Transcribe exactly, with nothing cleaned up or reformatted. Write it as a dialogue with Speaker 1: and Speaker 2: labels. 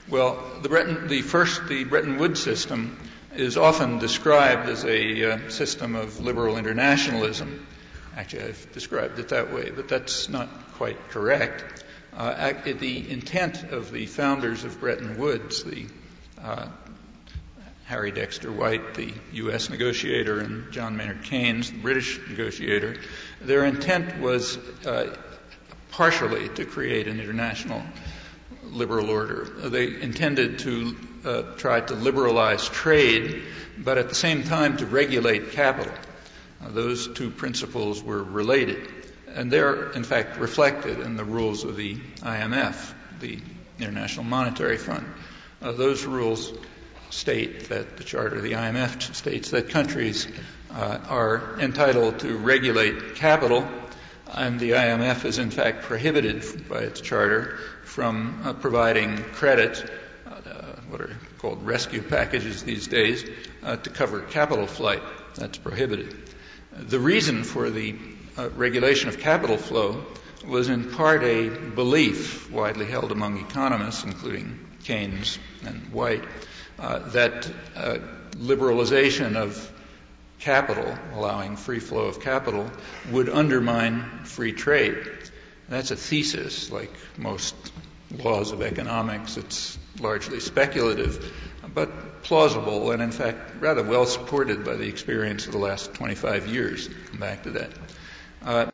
Speaker 1: Well, the, Bretton, the first, the Bretton Woods system is often described as a uh, system of liberal internationalism. Actually, I've described it that way, but that's not quite correct. Uh, the intent of the founders of Bretton Woods, the uh, Harry Dexter White, the U S negotiator, and John Maynard Keynes, the British negotiator, their intent was uh, partially to create an international liberal order. They intended to uh, try to liberalize trade, but at the same time to regulate capital. Uh, those two principles were related. And they're, in fact, reflected in the rules of the I M F, the International Monetary Fund. Uh, those rules state that the Charter of the I M F states that countries uh, are entitled to regulate capital, and the I M F is, in fact, prohibited by its charter from uh, providing credit, uh, what are called rescue packages these days, uh, to cover capital flight. That's prohibited. The reason for the uh, regulation of capital flow was in part a belief widely held among economists, including Keynes and White, uh, that uh, liberalization of capital, allowing free flow of capital, would undermine free trade. That's a thesis, like most laws of economics. It's largely speculative, but plausible, and in fact rather well supported by the experience of the last twenty-five years. Come back to that. Uh,